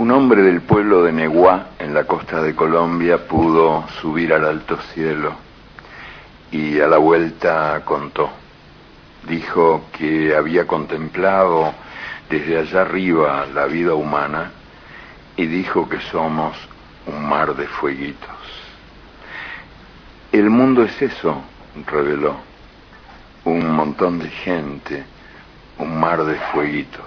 Un hombre del pueblo de Neguá, en la costa de Colombia, pudo subir al alto cielo y a la vuelta contó. Dijo que había contemplado desde allá arriba la vida humana y dijo que somos un mar de fueguitos. El mundo es eso, reveló, un montón de gente, un mar de fueguitos.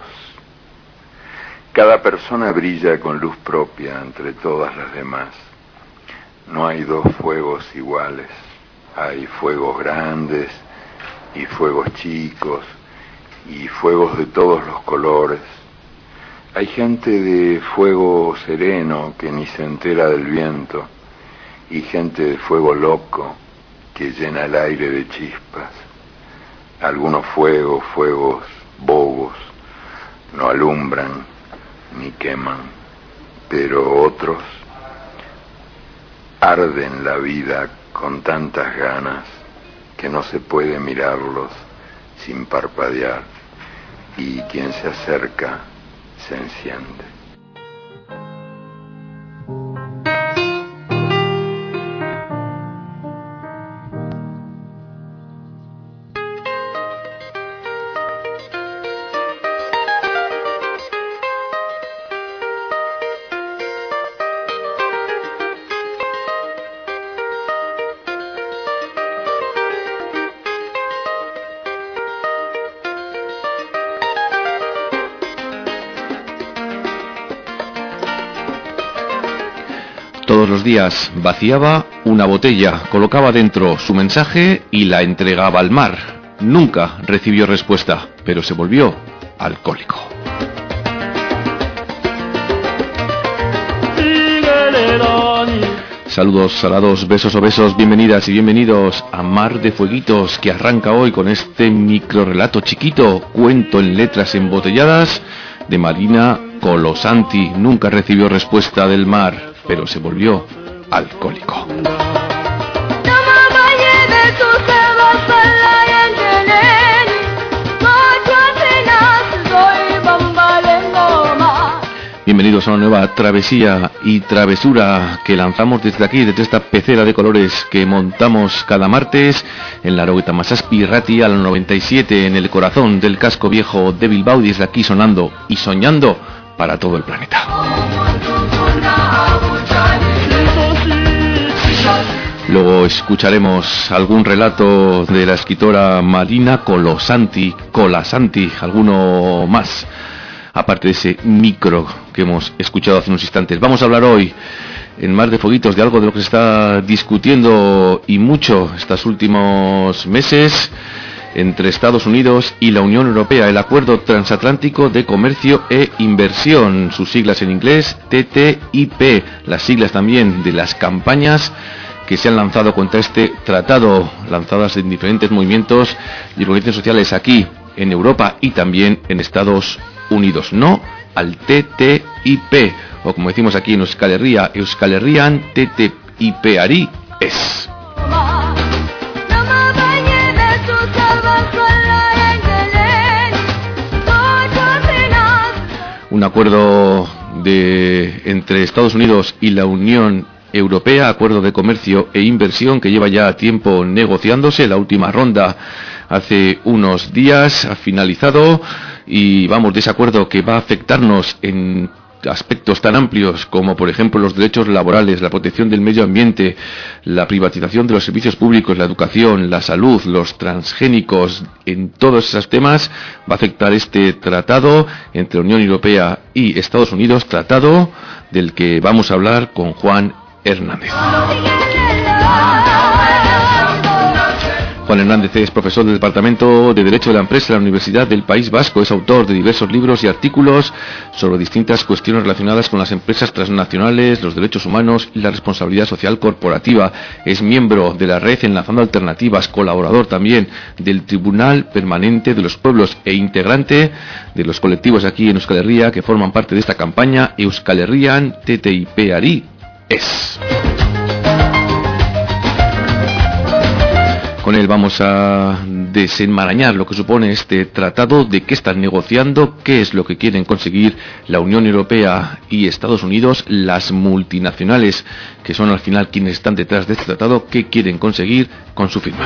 Cada persona brilla con luz propia entre todas las demás. No hay dos fuegos iguales. Hay fuegos grandes y fuegos chicos y fuegos de todos los colores. Hay gente de fuego sereno que ni se entera del viento y gente de fuego loco que llena el aire de chispas. Algunos fuegos bobos, no alumbran ni queman, pero otros arden la vida con tantas ganas que no se puede mirarlos sin parpadear, y quien se acerca se enciende. Todos los días vaciaba una botella, colocaba dentro su mensaje y la entregaba al mar. Nunca recibió respuesta, pero se volvió alcohólico. Saludos, salados, besos o besos, bienvenidas y bienvenidos a Mar de Fueguitos, que arranca hoy con este microrrelato chiquito, cuento en letras embotelladas, de Marina Colosanti. Nunca recibió respuesta del mar, pero se volvió alcohólico. Bienvenidos a una nueva travesía y travesura que lanzamos desde aquí, desde esta pecera de colores que montamos cada martes en la Laueta Masaspi Ratia al 97, en el corazón del casco viejo de Bilbao, y desde aquí sonando y soñando para todo el planeta. Luego escucharemos algún relato de la escritora Marina Colasanti, alguno más, aparte de ese micro que hemos escuchado hace unos instantes. Vamos a hablar hoy en Mar de Fueguitos de algo de lo que se está discutiendo y mucho estos últimos meses entre Estados Unidos y la Unión Europea, el Acuerdo Transatlántico de Comercio e Inversión, sus siglas en inglés TTIP, las siglas también de las campañas que se han lanzado contra este tratado, lanzadas en diferentes movimientos y organizaciones sociales aquí en Europa y también en Estados Unidos. No al TTIP, o como decimos aquí en Euskal Herria, Euskal Herrian TTIPari ez. Un acuerdo entre Estados Unidos y la Unión Europea, acuerdo de comercio e inversión que lleva ya tiempo negociándose. La última ronda hace unos días ha finalizado y vamos de ese acuerdo que va a afectarnos en aspectos tan amplios como por ejemplo los derechos laborales, la protección del medio ambiente, la privatización de los servicios públicos, la educación, la salud, los transgénicos. En todos esos temas va a afectar este tratado entre la Unión Europea y Estados Unidos, tratado del que vamos a hablar con Juan Hernández. Juan Hernández es profesor del Departamento de Derecho de la Empresa de la Universidad del País Vasco. Es autor de diversos libros y artículos sobre distintas cuestiones relacionadas con las empresas transnacionales, los derechos humanos y la responsabilidad social corporativa. Es miembro de la red Enlazando Alternativas, colaborador también del Tribunal Permanente de los Pueblos e integrante de los colectivos aquí en Euskal Herria que forman parte de esta campaña Euskal Herrian TTIPari ez. Con él vamos a desenmarañar lo que supone este tratado, de qué están negociando, qué es lo que quieren conseguir la Unión Europea y Estados Unidos, las multinacionales que son al final quienes están detrás de este tratado, qué quieren conseguir con su firma.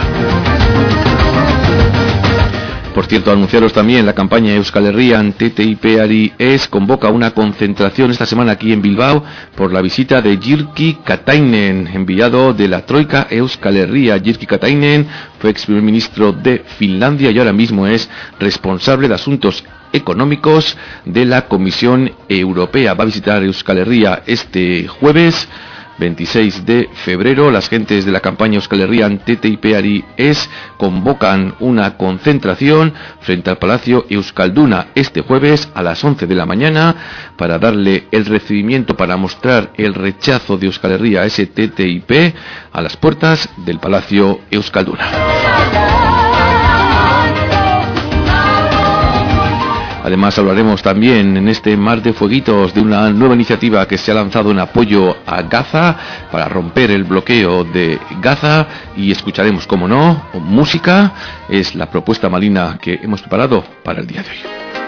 Por cierto, anunciaros también la campaña Euskal Herrian TTIP-ari ES convoca una concentración esta semana aquí en Bilbao por la visita de Jyrki Katainen, enviado de la Troika Euskal Herria. Jyrki Katainen fue ex primer ministro de Finlandia y ahora mismo es responsable de asuntos económicos de la Comisión Europea. Va a visitar Euskal Herria este jueves 26 de febrero. Las gentes de la campaña Euskal Herrian TTIP-ari ES convocan una concentración frente al Palacio Euskalduna este jueves a las 11 de la mañana para darle el recibimiento, para mostrar el rechazo de Euskal Herria a ese TTIP a las puertas del Palacio Euskalduna. Además hablaremos también en este Mar de Fueguitos de una nueva iniciativa que se ha lanzado en apoyo a Gaza para romper el bloqueo de Gaza y escucharemos, como no, música. Es la propuesta marina que hemos preparado para el día de hoy.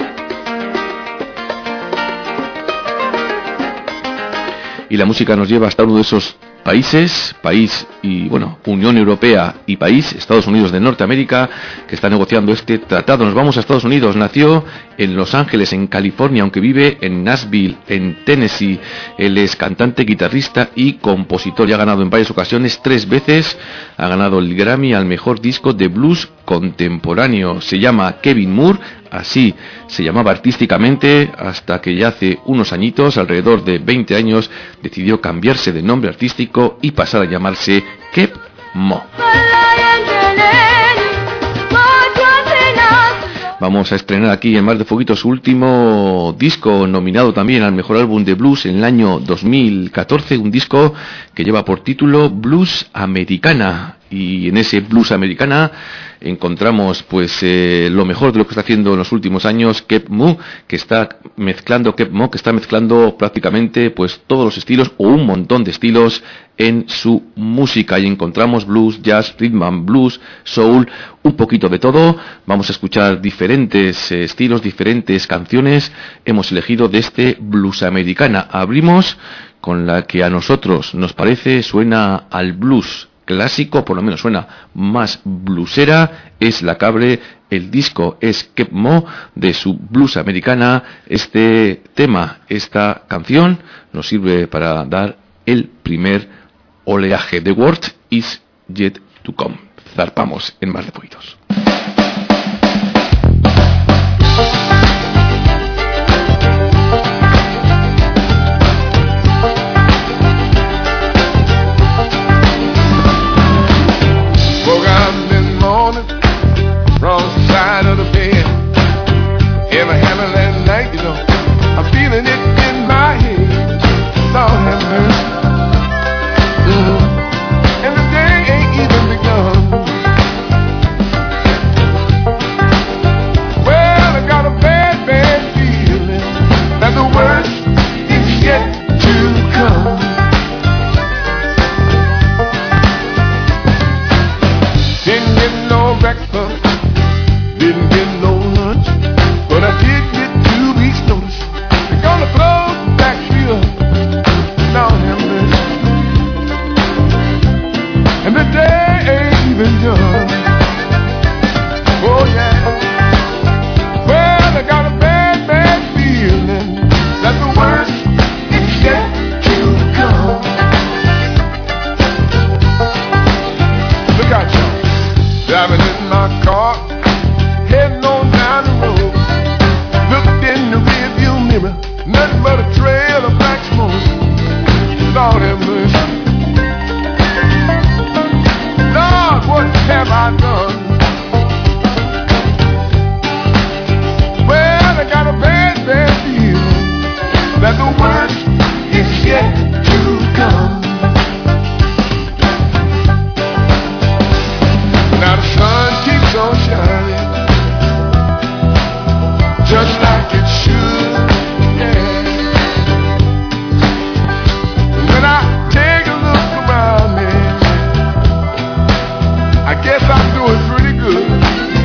Y la música nos lleva hasta uno de esos país y Unión Europea y país, Estados Unidos de Norteamérica, que está negociando este tratado. Nos vamos a Estados Unidos. Nació en Los Ángeles, en California, aunque vive en Nashville, en Tennessee. Él es cantante, guitarrista y compositor. Y ha ganado en varias ocasiones, 3 veces, ha ganado el Grammy al mejor disco de blues contemporáneo. Se llama Kevin Moore, así se llamaba artísticamente, hasta que ya hace unos añitos, alrededor de 20 años, decidió cambiarse de nombre artístico y pasar a llamarse Keb Mo. Vamos a estrenar aquí en Mar de Fueguitos su último disco, nominado también al mejor álbum de blues en el año 2014, un disco que lleva por título Blues Americana. Y en ese Blues Americana encontramos lo mejor de lo que está haciendo en los últimos años Keb Mo, que está mezclando prácticamente todos los estilos o un montón de estilos en su música, y encontramos blues, jazz, rhythm and blues, soul, un poquito de todo. Vamos a escuchar diferentes estilos, diferentes canciones. Hemos elegido de este Blues Americana. Abrimos con la que a nosotros nos parece suena al blues clásico, por lo menos suena más bluesera, es la que abre el disco, es Keb Mo de su Blues Americana. Este tema, esta canción, nos sirve para dar el primer oleaje. The world is yet to come. Zarpamos en Mar de Fueguitos. Wrong side of the bed. Ever having that night, I'm feeling it in my head. Lord have mercy. And the day ain't even begun. Well, I got a bad, bad feeling that the worst is yet to come. Didn't get no breakfast, didn't get no lunch, but I did get 2 weeks notice. They're gonna close the factory up. Now have mercy. And the day ain't even done. Oh yeah. Well, I got a bad, bad feeling that the worst is yet to come. Look out, y'all. Driving in my car, heading on down the road. Looked in the rearview mirror, nothing but a trail of black smoke. Lord have mercy. Lord, what have I done? Well, I got a bad, bad feeling that the worst is yet to come. Now the sun keeps on shining, just like it should, yeah. When I take a look around me, I guess I'm doing pretty good.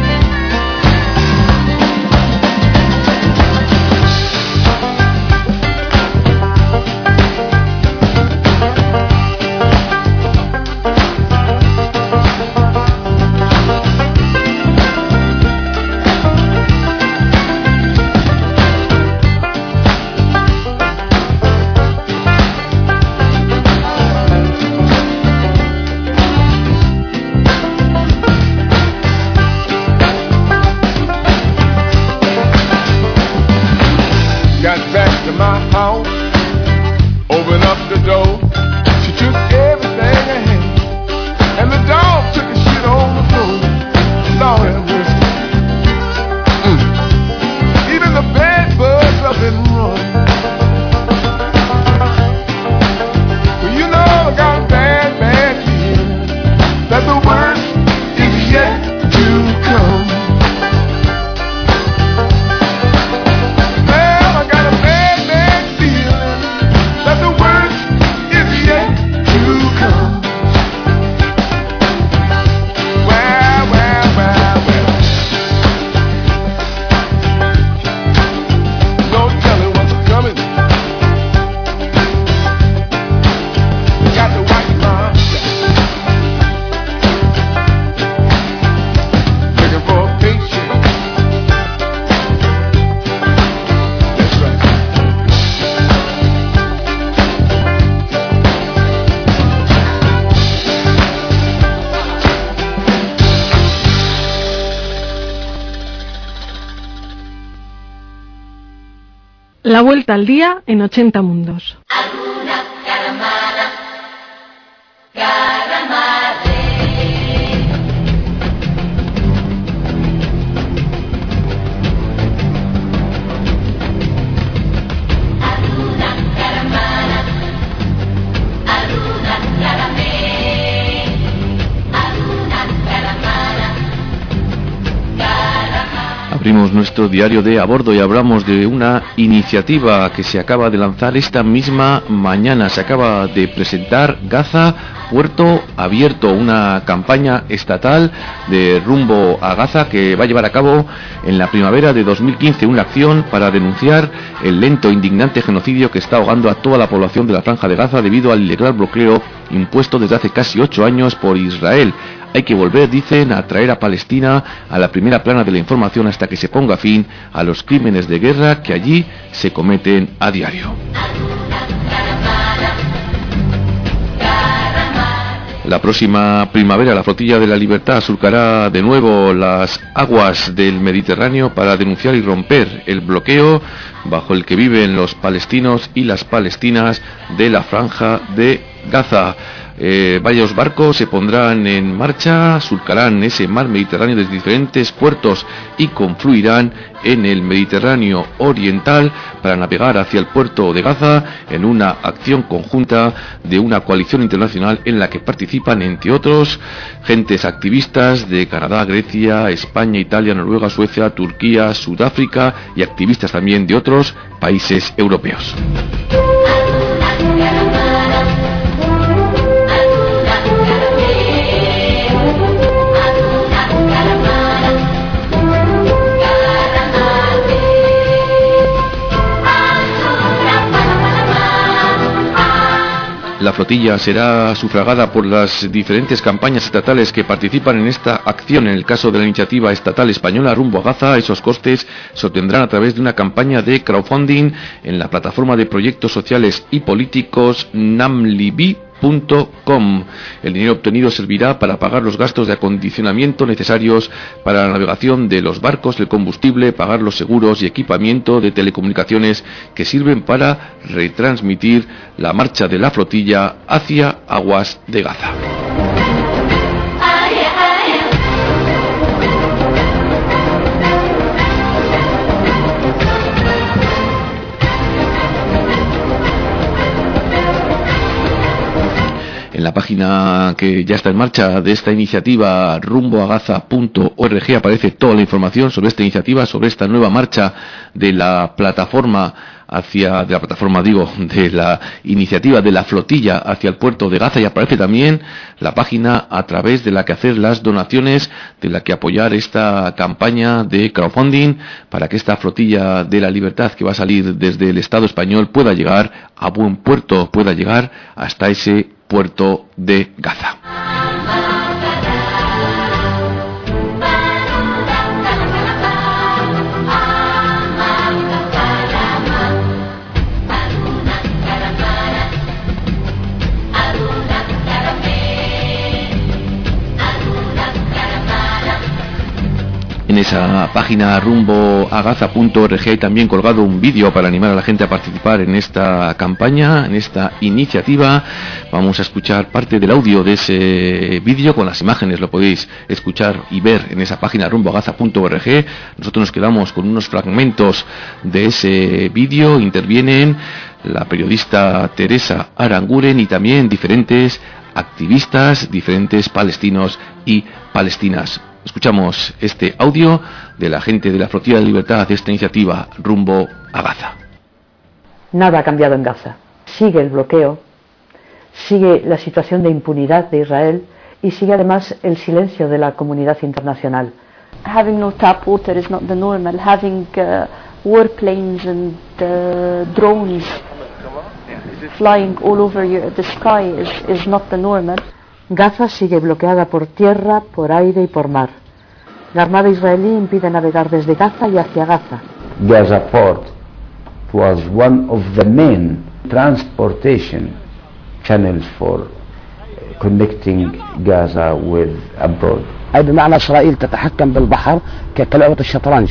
Open up the door. She took everything I had, and the dog took a shit on the floor. Lord have mercy. Even the bed bugs up and run. Well, you know I got a bad, bad feeling that the worst is yet to come. Well, I got a bad, bad feeling that the worst is yet to come. Well, well, well, well. No telling what's coming. Got to watch my step. Looking for a paycheck. That's right. La vuelta al día en 80 mundos. Abrimos nuestro diario de a bordo y hablamos de una iniciativa que se acaba de lanzar esta misma mañana. Se acaba de presentar Gaza Puerto Abierto, una campaña estatal de rumbo a Gaza que va a llevar a cabo en la primavera de 2015 una acción para denunciar el lento e indignante genocidio que está ahogando a toda la población de la Franja de Gaza debido al ilegal bloqueo impuesto desde hace casi 8 años por Israel. Hay que volver, dicen, a traer a Palestina a la primera plana de la información hasta que se ponga fin a los crímenes de guerra que allí se cometen a diario. La próxima primavera la Flotilla de la Libertad surcará de nuevo las aguas del Mediterráneo para denunciar y romper el bloqueo bajo el que viven los palestinos y las palestinas de la Franja de Gaza. Varios barcos se pondrán en marcha, surcarán ese mar Mediterráneo desde diferentes puertos y confluirán en el Mediterráneo oriental para navegar hacia el puerto de Gaza en una acción conjunta de una coalición internacional en la que participan, entre otros, gentes activistas de Canadá, Grecia, España, Italia, Noruega, Suecia, Turquía, Sudáfrica y activistas también de otros países europeos. La flotilla será sufragada por las diferentes campañas estatales que participan en esta acción. En el caso de la iniciativa estatal española Rumbo a Gaza, esos costes se obtendrán a través de una campaña de crowdfunding en la plataforma de proyectos sociales y políticos namlib.com. El dinero obtenido servirá para pagar los gastos de acondicionamiento necesarios para la navegación de los barcos, el combustible, pagar los seguros y equipamiento de telecomunicaciones que sirven para retransmitir la marcha de la flotilla hacia aguas de Gaza. En la página que ya está en marcha de esta iniciativa rumboagaza.org aparece toda la información sobre esta iniciativa, sobre esta nueva marcha de la plataforma de la iniciativa de la flotilla hacia el puerto de Gaza, y aparece también la página a través de la que hacer las donaciones, de la que apoyar esta campaña de crowdfunding para que esta flotilla de la libertad que va a salir desde el Estado español pueda llegar a buen puerto, pueda llegar hasta ese puerto de Gaza. En esa página rumboagaza.org hay también colgado un vídeo para animar a la gente a participar en esta campaña, en esta iniciativa. Vamos a escuchar parte del audio de ese vídeo con las imágenes, lo podéis escuchar y ver en esa página rumboagaza.org. Nosotros nos quedamos con unos fragmentos de ese vídeo. Intervienen la periodista Teresa Aranguren y también diferentes activistas, diferentes palestinos y palestinas. Escuchamos este audio de la gente de la Flotilla de Libertad de esta iniciativa Rumbo a Gaza. Nada ha cambiado en Gaza. Sigue el bloqueo, sigue la situación de impunidad de Israel y sigue además el silencio de la comunidad internacional. Having no tap water is not the normal. Having warplanes and drones flying all over the sky is not the normal. Gaza sigue bloqueada por tierra, por aire y por mar. La Armada israelí impide navegar desde Gaza y hacia Gaza. Gaza port was one of the main transportation channels for connecting Gaza with abroad. أي بمعنى إسرائيل تتحكم بالبحر كلعبة الشطرنج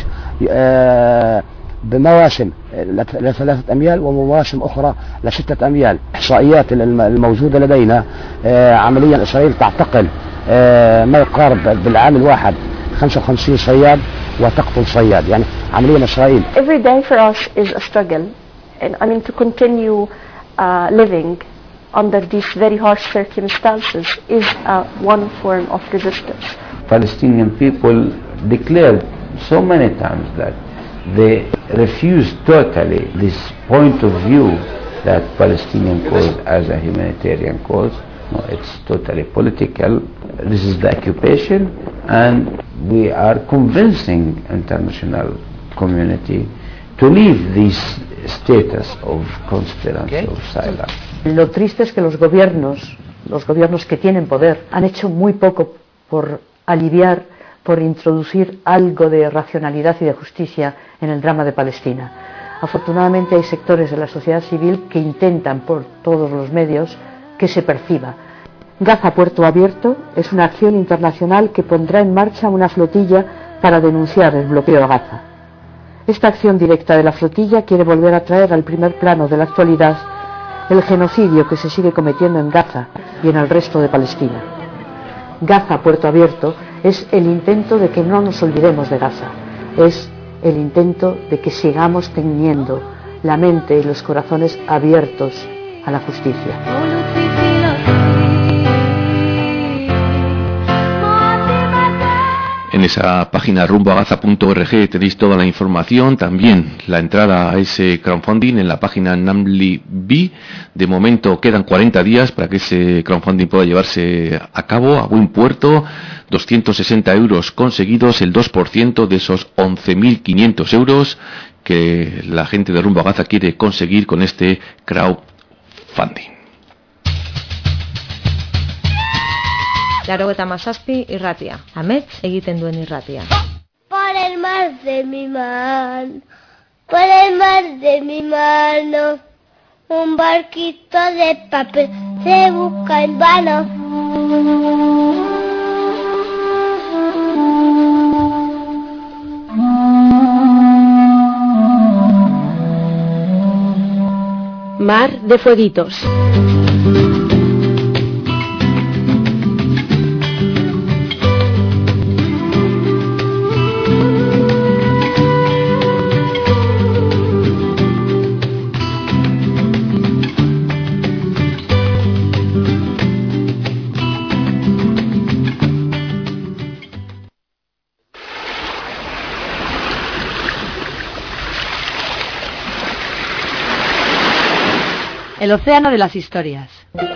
بمواسم ل3 أميال ومواسم أخرى ل6 أميال. إحصائيات الموجودة لدينا عمليا إسرائيل تعتقل ما يقارب بالعام الواحد 55 صياد وتقتل صياد. يعني عمليا إسرائيل. Every day for us is a struggle, and I mean to continue living under these very harsh circumstances is one form of resistance. Palestinian people declared so many times that they refused totally this point of view that Palestinian cause as a humanitarian cause. No, it's totally political. This is the occupation, and we are convincing international community to leave this status of conspiracy of silence. Lo triste es que los gobiernos que tienen poder han hecho muy poco por aliviar, por introducir algo de racionalidad y de justicia en el drama de Palestina. Afortunadamente hay sectores de la sociedad civil que intentan por todos los medios que se perciba. Gaza Puerto Abierto es una acción internacional que pondrá en marcha una flotilla para denunciar el bloqueo a Gaza. Esta acción directa de la flotilla quiere volver a traer al primer plano de la actualidad el genocidio que se sigue cometiendo en Gaza y en el resto de Palestina. Gaza Puerto Abierto es el intento de que no nos olvidemos de Gaza, es el intento de que sigamos teniendo la mente y los corazones abiertos a la justicia. En esa página rumboagaza.org tenéis toda la información, también la entrada a ese crowdfunding en la página Namli-B. De momento quedan 40 días para que ese crowdfunding pueda llevarse a cabo a buen puerto. 260 euros conseguidos, el 2% de esos 11.500 euros que la gente de Rumbo a Gaza quiere conseguir con este crowdfunding. Laurogeita hamazazpi irratia. Amets egiten duen irratia. Por el mar de mi mano, por el mar de mi mano, un barquito de papel se busca en vano. Mar de fueguitos. El océano de las historias.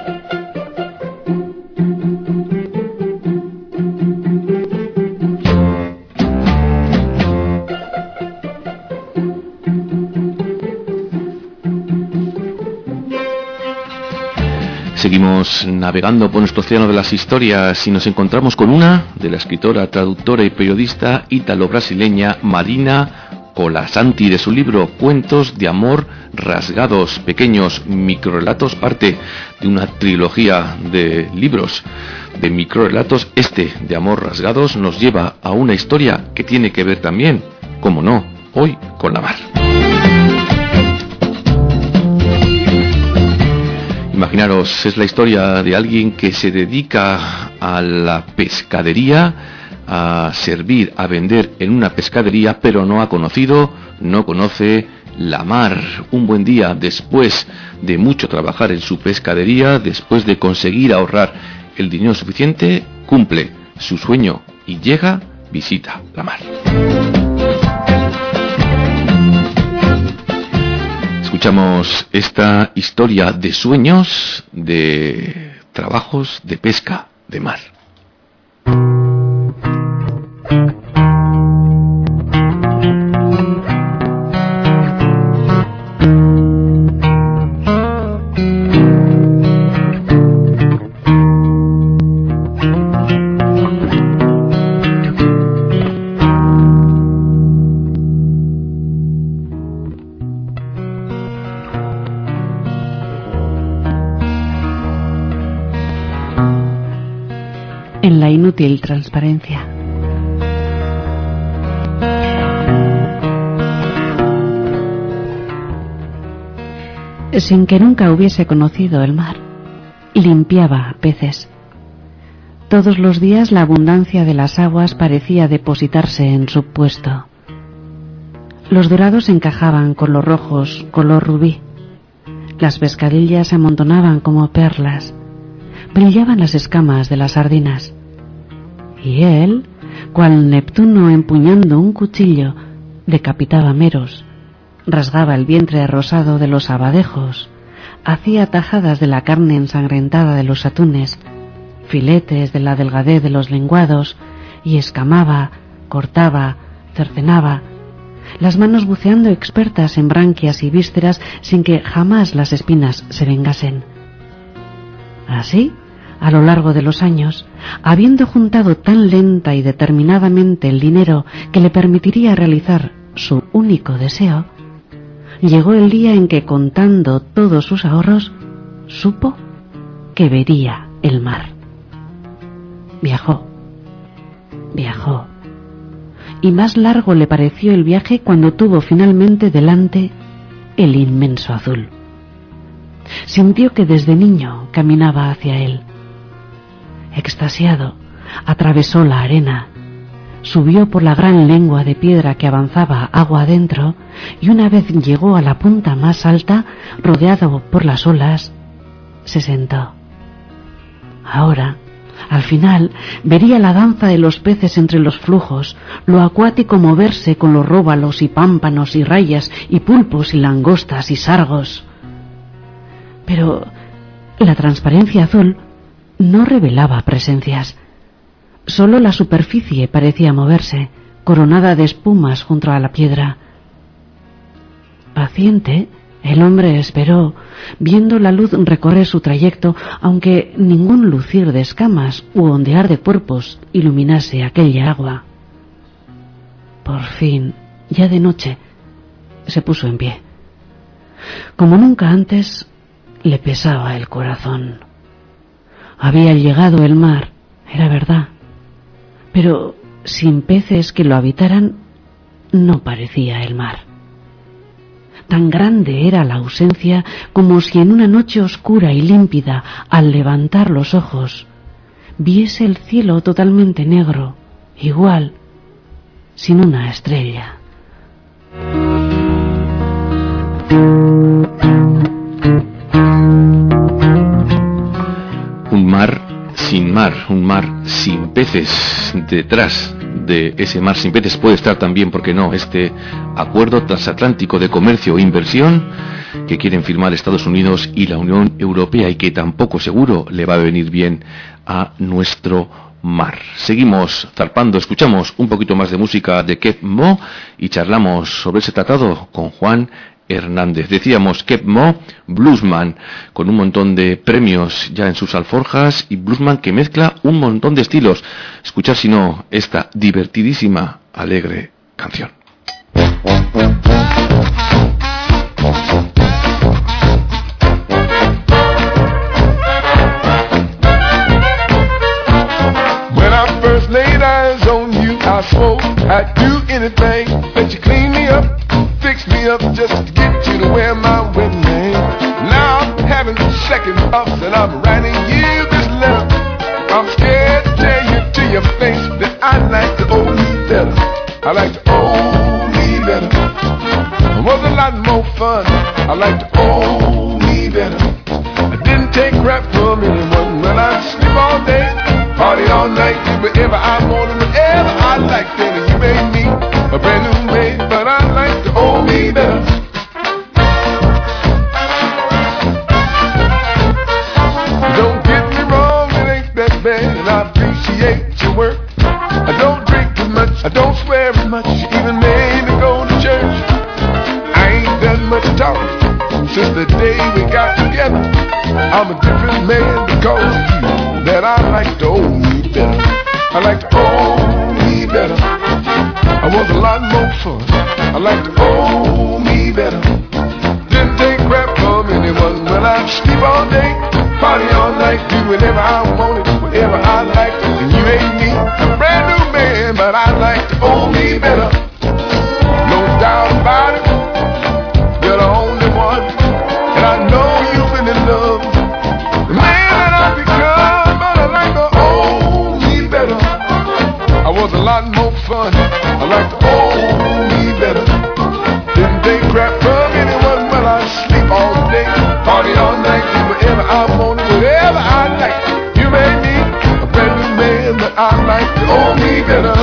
Seguimos navegando por nuestro océano de las historias y nos encontramos con una de la escritora, traductora y periodista ítalo-brasileña Marina Colasanti, de su libro Cuentos de amor rasgados, pequeños microrelatos, parte de una trilogía de libros de microrelatos. Este de amor rasgados nos lleva a una historia que tiene que ver también, como no, hoy con la mar. Imaginaros, es la historia de alguien que se dedica a la pescadería, a servir, a vender en una pescadería, pero no conoce la mar. Un buen día, después de mucho trabajar en su pescadería, después de conseguir ahorrar el dinero suficiente, cumple su sueño y visita la mar. Escuchamos esta historia de sueños, de trabajos de pesca de mar. En la inútil transparencia. Sin que nunca hubiese conocido el mar, limpiaba peces. Todos los días la abundancia de las aguas parecía depositarse en su puesto. Los dorados encajaban con los rojos, color rubí. Las pescadillas se amontonaban como perlas. Brillaban las escamas de las sardinas. Y él, cual Neptuno empuñando un cuchillo, decapitaba meros, rasgaba el vientre rosado de los abadejos, hacía tajadas de la carne ensangrentada de los atunes, filetes de la delgadez de los lenguados, y escamaba, cortaba, cercenaba, las manos buceando expertas en branquias y vísceras sin que jamás las espinas se vengasen. Así, a lo largo de los años, habiendo juntado tan lenta y determinadamente el dinero que le permitiría realizar su único deseo, llegó el día en que, contando todos sus ahorros, supo que vería el mar. Viajó, y más largo le pareció el viaje cuando tuvo finalmente delante el inmenso azul. Sintió que desde niño caminaba hacia él. Extasiado, atravesó la arena, subió por la gran lengua de piedra que avanzaba agua adentro, y una vez llegó a la punta más alta, rodeado por las olas, se sentó. Ahora, al final, vería la danza de los peces entre los flujos, lo acuático moverse con los róbalos y pámpanos y rayas y pulpos y langostas y sargos. Pero la transparencia azul no revelaba presencias. Solo la superficie parecía moverse, coronada de espumas junto a la piedra. Paciente, el hombre esperó, viendo la luz recorrer su trayecto, aunque ningún lucir de escamas u ondear de cuerpos iluminase aquella agua. Por fin, ya de noche, se puso en pie. Como nunca antes, le pesaba el corazón. Había llegado el mar, era verdad, pero sin peces que lo habitaran, no parecía el mar. Tan grande era la ausencia como si en una noche oscura y límpida, al levantar los ojos, viese el cielo totalmente negro, igual, sin una estrella. Un mar sin peces. Detrás de ese mar sin peces puede estar también, ¿por qué no?, este acuerdo transatlántico de comercio e inversión que quieren firmar Estados Unidos y la Unión Europea, y que tampoco seguro le va a venir bien a nuestro mar. Seguimos zarpando, escuchamos un poquito más de música de Keb' Mo y charlamos sobre ese tratado con Juan Hernández. Decíamos, Keb' Mo, bluesman, con un montón de premios ya en sus alforjas, y bluesman que mezcla un montón de estilos. Escuchar si no esta divertidísima, alegre canción. When I first laid eyes on you, I swore I'd do anything that you clean me up, fix me up just to get you to wear my wedding ring. Now I'm having second thoughts and I'm writing you this letter. I'm scared to tell you to your face that I like to owe me better. I like to owe me better. It was a lot more fun. I like to owe me better. I didn't take crap from anyone when I sleep all day, party all night, do whatever I wanted, whatever I liked. And you made me a brand new man, but I like to owe me better. Don't get me wrong, it ain't that bad, and I appreciate your work. I don't drink as much, I don't swear as much, you even made me go to church. I ain't done much talking since the day we got together. I'm a different man because of you, that I like to owe me better. I like to owe me better. I was a lot more fun. I like to owe me better. Didn't take crap from anyone when I sleep all day, party all night, do whatever I wanted, whatever I liked. And you ain't me, a brand new man, but I like to owe me better. No doubt about it, you're the only one, and I know you've been in love. The man that I've become, but I like to owe me better. I was a lot more fun. I like to owe me better. Didn't take crap from anyone when I sleep all day, party all night, do whatever I wanted, whatever I like. You made me a brand new man, but I like to owe me better.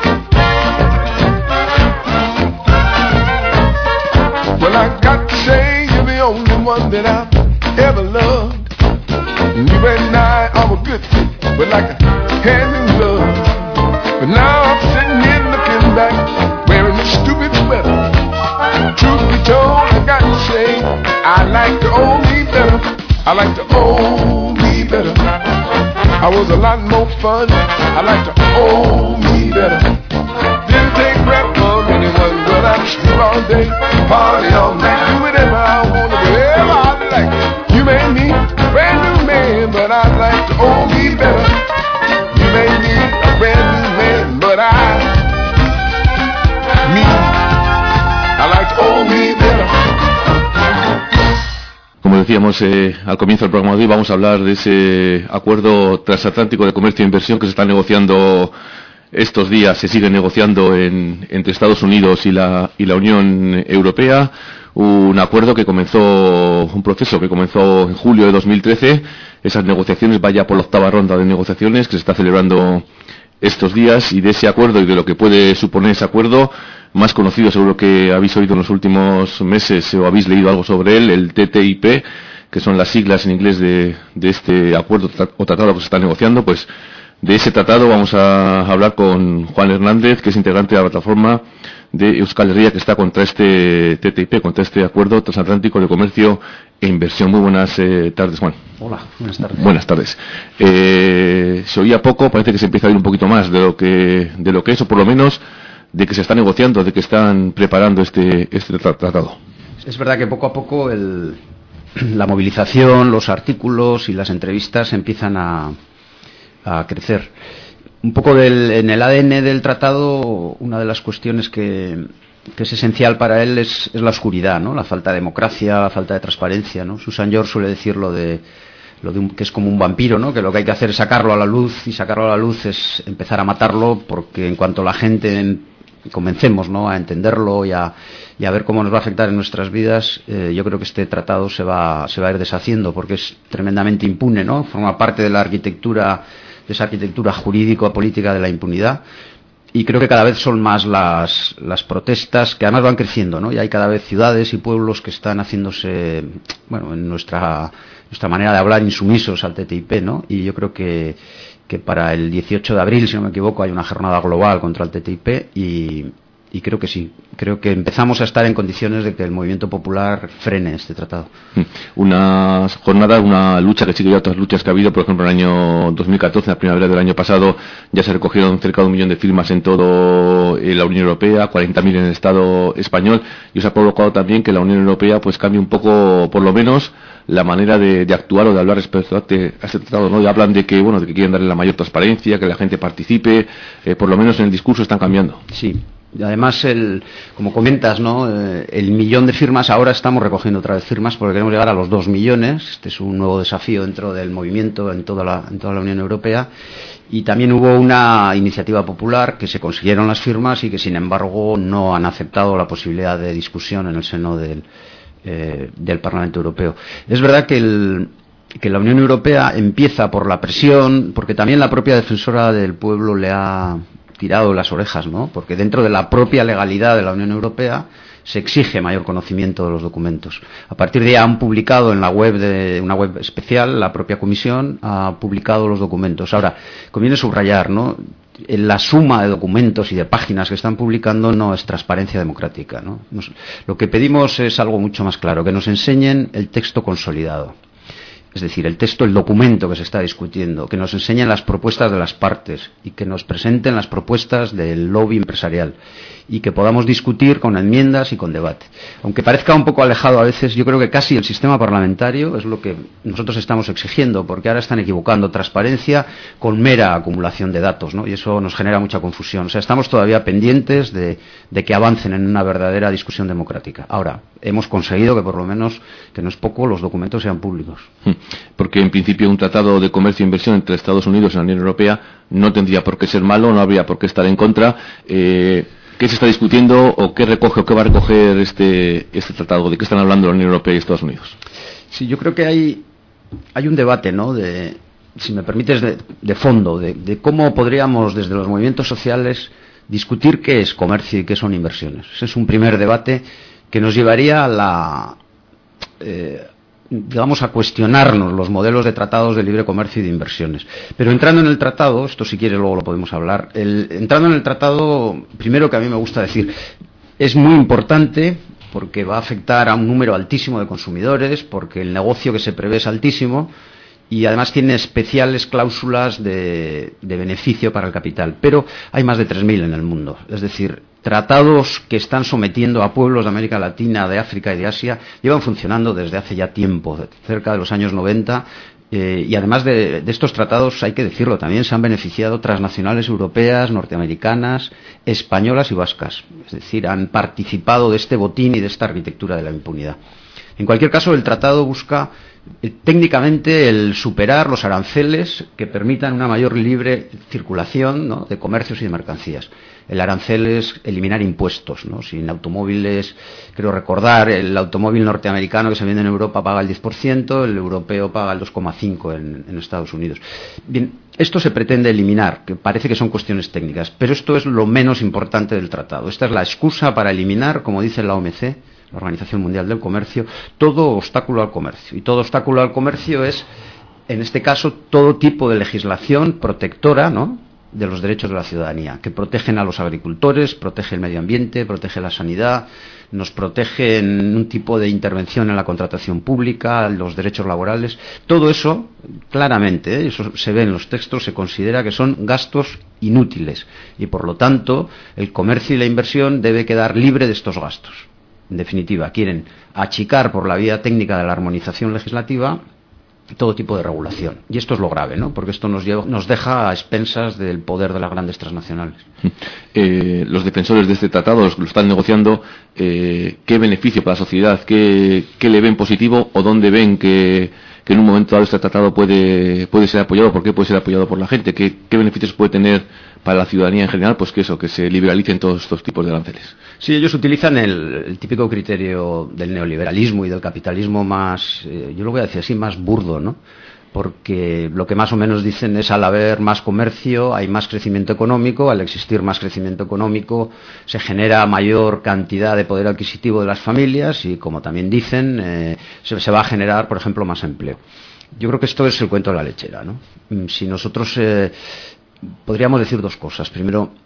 Well, I got to say you're the only one that I've ever loved. And you and I are a good fit, but like a hand in glove. But now I'm sitting here looking back, wearing this stupid sweater. Truth be told, I got to say, I like to owe me better. I like to owe me better. I was a lot more fun. I like to owe me better. Didn't take crap from anyone, but I sleep all day, party all night, do whatever I want, whatever I like. You made me a brand new man, but I like to owe me better. You made me a brand new man, but I like to owe me better. Como decíamos al comienzo del programa de hoy, vamos a hablar de ese acuerdo transatlántico de comercio e inversión que se está negociando estos días, se sigue negociando entre Estados Unidos y la Unión Europea. Un acuerdo que comenzó, un proceso que comenzó en julio de 2013. Esas negociaciones va ya por la octava ronda de negociaciones que se está celebrando estos días, y de ese acuerdo y de lo que puede suponer ese acuerdo, más conocido seguro que habéis oído en los últimos meses o habéis leído algo sobre él, el TTIP, que son las siglas en inglés de este acuerdo o tratado que se está negociando. Pues de ese tratado vamos a hablar con Juan Hernández, que es integrante de la plataforma de Euskal Herria, que está contra este TTIP, contra este acuerdo transatlántico de comercio e inversión. Muy buenas tardes, Juan. Hola, buenas tardes. Buenas tardes. Se oía poco, parece que se empieza a oír un poquito más de lo que es, o por lo menos de que se está negociando, de que están preparando este tratado. Es verdad que poco a poco la movilización, los artículos y las entrevistas empiezan a crecer. Un poco en el ADN del tratado, una de las cuestiones que es esencial para él es la oscuridad, ¿no? La falta de democracia, la falta de transparencia, ¿no? Susan George suele decir lo de que es como un vampiro, ¿no? Que lo que hay que hacer es sacarlo a la luz, y sacarlo a la luz es empezar a matarlo, porque en cuanto la gente comencemos, ¿no?, a entenderlo y a ver cómo nos va a afectar en nuestras vidas, yo creo que este tratado se va a ir deshaciendo, porque es tremendamente impune, ¿no? Forma parte de la arquitectura, de esa arquitectura jurídico-política de la impunidad. Y creo que cada vez son más las protestas, que además van creciendo, ¿no? Y hay cada vez ciudades y pueblos que están haciéndose, bueno, en nuestra manera de hablar, insumisos al TTIP, ¿no? Y yo creo que para el 18 de abril, si no me equivoco, hay una jornada global contra el TTIP, y Y creo que sí, creo que empezamos a estar en condiciones de que el movimiento popular frene este tratado. Una jornada, una lucha que sigue ya otras luchas que ha habido. Por ejemplo, en el año 2014, en la primavera del año pasado, ya se recogieron cerca de 1 millón de firmas en toda la Unión Europea, 40.000 en el Estado español, y eso ha provocado también que la Unión Europea pues cambie un poco, por lo menos, la manera de actuar o de hablar respecto a este tratado, ¿no? Y hablan de que, bueno, de que quieren darle la mayor transparencia, que la gente participe, por lo menos en el discurso están cambiando. Sí. Y además, como comentas, ¿no? El 1 millón de firmas, ahora estamos recogiendo otra vez firmas porque queremos llegar a los 2 millones. Este es un nuevo desafío dentro del movimiento en toda la Unión Europea. Y también hubo una iniciativa popular que se consiguieron las firmas y que, sin embargo, no han aceptado la posibilidad de discusión en el seno del Parlamento Europeo. Es verdad que la Unión Europea empieza por la presión, porque también la propia defensora del pueblo le ha tirado las orejas, ¿no? Porque dentro de la propia legalidad de la Unión Europea se exige mayor conocimiento de los documentos. A partir de ahí han publicado en la web una web especial, la propia Comisión ha publicado los documentos. Ahora, conviene subrayar, ¿no? La suma de documentos y de páginas que están publicando no es transparencia democrática, ¿no? Lo que pedimos es algo mucho más claro, que nos enseñen el texto consolidado. Es decir, el texto, el documento que se está discutiendo, que nos enseñen las propuestas de las partes y que nos presenten las propuestas del lobby empresarial y que podamos discutir con enmiendas y con debate. Aunque parezca un poco alejado a veces, yo creo que casi el sistema parlamentario es lo que nosotros estamos exigiendo, porque ahora están equivocando transparencia con mera acumulación de datos, ¿no? Y eso nos genera mucha confusión. O sea, estamos todavía pendientes de que avancen en una verdadera discusión democrática. Ahora, hemos conseguido que por lo menos, que no es poco, los documentos sean públicos. Porque en principio un tratado de comercio e inversión entre Estados Unidos y la Unión Europea no tendría por qué ser malo, no habría por qué estar en contra. ¿Qué se está discutiendo o qué recoge o qué va a recoger este tratado? ¿De qué están hablando la Unión Europea y Estados Unidos? Sí, yo creo que hay un debate, ¿no? Si me permites, de fondo, de cómo podríamos desde los movimientos sociales discutir qué es comercio y qué son inversiones. Ese es un primer debate que nos llevaría a a cuestionarnos los modelos de tratados de libre comercio y de inversiones. Pero entrando en el tratado, esto si quieres luego lo podemos hablar, entrando en el tratado, primero que a mí me gusta decir, es muy importante porque va a afectar a un número altísimo de consumidores, porque el negocio que se prevé es altísimo y además tiene especiales cláusulas de beneficio para el capital. Pero hay más de 3.000 en el mundo, es decir, tratados que están sometiendo a pueblos de América Latina, de África y de Asia llevan funcionando desde hace ya tiempo, cerca de los años 90, y además de estos tratados, hay que decirlo, también se han beneficiado transnacionales europeas, norteamericanas, españolas y vascas. Es decir, han participado de este botín y de esta arquitectura de la impunidad. En cualquier caso, el tratado busca técnicamente el superar los aranceles que permitan una mayor libre circulación, ¿no?, de comercios y de mercancías. El arancel es eliminar impuestos, ¿no? Sin automóviles, creo recordar, el automóvil norteamericano que se vende en Europa paga el 10%, el europeo paga el 2,5% en Estados Unidos. Bien, esto se pretende eliminar, que parece que son cuestiones técnicas, pero esto es lo menos importante del tratado. Esta es la excusa para eliminar, como dice la OMC, la Organización Mundial del Comercio, todo obstáculo al comercio. Y todo obstáculo al comercio es, en este caso, todo tipo de legislación protectora, ¿no?, de los derechos de la ciudadanía, que protegen a los agricultores, protege el medio ambiente, protege la sanidad, nos protege en un tipo de intervención en la contratación pública, los derechos laborales. Todo eso, claramente, eso se ve en los textos, se considera que son gastos inútiles y, por lo tanto, el comercio y la inversión debe quedar libre de estos gastos. En definitiva, quieren achicar por la vía técnica de la armonización legislativa todo tipo de regulación. Y esto es lo grave, ¿no? Porque esto nos deja a expensas del poder de las grandes transnacionales. Los defensores de este tratado, los que lo están negociando, ¿qué beneficio para la sociedad? ¿Qué le ven positivo o dónde ven que en un momento dado este tratado puede ser apoyado? ¿Por qué puede ser apoyado por la gente? ¿Qué beneficios puede tener para la ciudadanía en general? Pues que se liberalicen todos estos tipos de aranceles. Sí, ellos utilizan el típico criterio del neoliberalismo y del capitalismo más, yo lo voy a decir así, más burdo, ¿no? Porque lo que más o menos dicen es, al haber más comercio hay más crecimiento económico, al existir más crecimiento económico se genera mayor cantidad de poder adquisitivo de las familias y, como también dicen, se va a generar, por ejemplo, más empleo. Yo creo que esto es el cuento de la lechera, ¿no? Si nosotros podríamos decir dos cosas. Primero,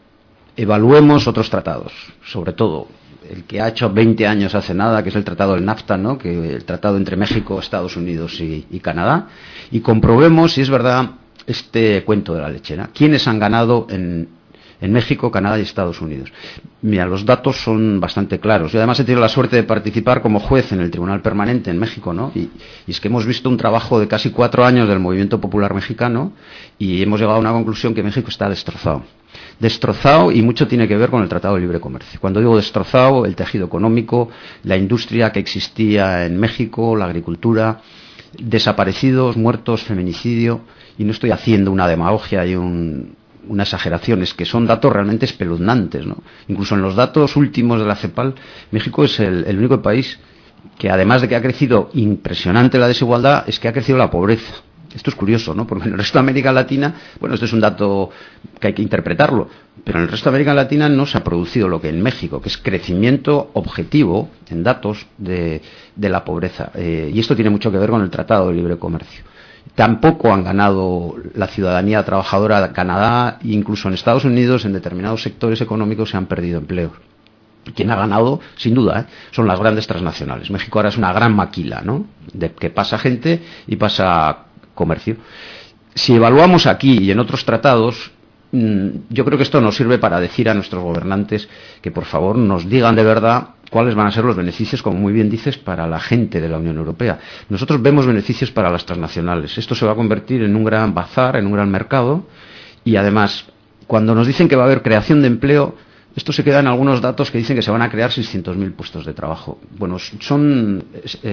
evaluemos otros tratados, sobre todo el que ha hecho 20 años hace nada, que es el tratado del NAFTA, ¿no? Que el tratado entre México, Estados Unidos y Canadá, y comprobemos si es verdad este cuento de la lechera. ¿Quiénes han ganado en México, Canadá y Estados Unidos? Mira, los datos son bastante claros. Yo además he tenido la suerte de participar como juez en el Tribunal Permanente en México, ¿no? Y es que hemos visto un trabajo de casi 4 años del Movimiento Popular Mexicano y hemos llegado a una conclusión que México está destrozado. Destrozado, y mucho tiene que ver con el Tratado de Libre Comercio. Cuando digo destrozado, el tejido económico, la industria que existía en México, la agricultura, desaparecidos, muertos, feminicidio, y no estoy haciendo una demagogia y una exageración, es que son datos realmente espeluznantes, ¿no? Incluso en los datos últimos de la CEPAL, México es el único país que, además de que ha crecido impresionante la desigualdad, es que ha crecido la pobreza. Esto es curioso, ¿no? Porque en el resto de América Latina, bueno, este es un dato que hay que interpretarlo, pero en el resto de América Latina no se ha producido lo que en México, que es crecimiento objetivo en datos de la pobreza. Y esto tiene mucho que ver con el Tratado de Libre Comercio. Tampoco han ganado la ciudadanía trabajadora de Canadá, e incluso en Estados Unidos, en determinados sectores económicos se han perdido empleos. Quien ha ganado, sin duda, son las grandes transnacionales. México ahora es una gran maquila, ¿no? De que pasa gente y pasa comercio. Si evaluamos aquí y en otros tratados, yo creo que esto nos sirve para decir a nuestros gobernantes que por favor nos digan de verdad cuáles van a ser los beneficios, como muy bien dices, para la gente de la Unión Europea. Nosotros vemos beneficios para las transnacionales. Esto se va a convertir en un gran bazar, en un gran mercado, y además, cuando nos dicen que va a haber creación de empleo, esto se queda en algunos datos que dicen que se van a crear 600.000 puestos de trabajo. Bueno, son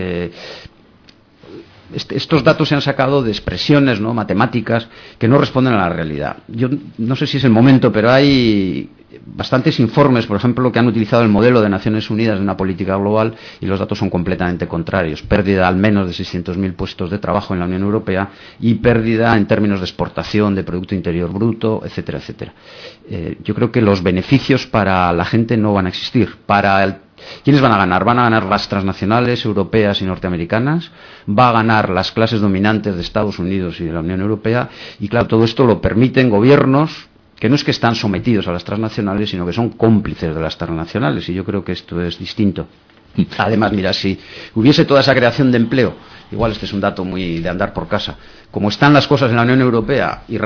estos datos se han sacado de expresiones, ¿no?, matemáticas que no responden a la realidad. Yo no sé si es el momento, pero hay bastantes informes, por ejemplo, que han utilizado el modelo de Naciones Unidas de una política global y los datos son completamente contrarios. Pérdida al menos de 600.000 puestos de trabajo en la Unión Europea y pérdida en términos de exportación, de Producto Interior Bruto, etcétera, etcétera. Yo creo que los beneficios para la gente no van a existir. ¿Quiénes van a ganar? Van a ganar las transnacionales europeas y norteamericanas, va a ganar las clases dominantes de Estados Unidos y de la Unión Europea, y claro, todo esto lo permiten gobiernos que no es que están sometidos a las transnacionales, sino que son cómplices de las transnacionales, y yo creo que esto es distinto. Además, mira, si hubiese toda esa creación de empleo, igual este es un dato muy de andar por casa, como están las cosas en la Unión Europea y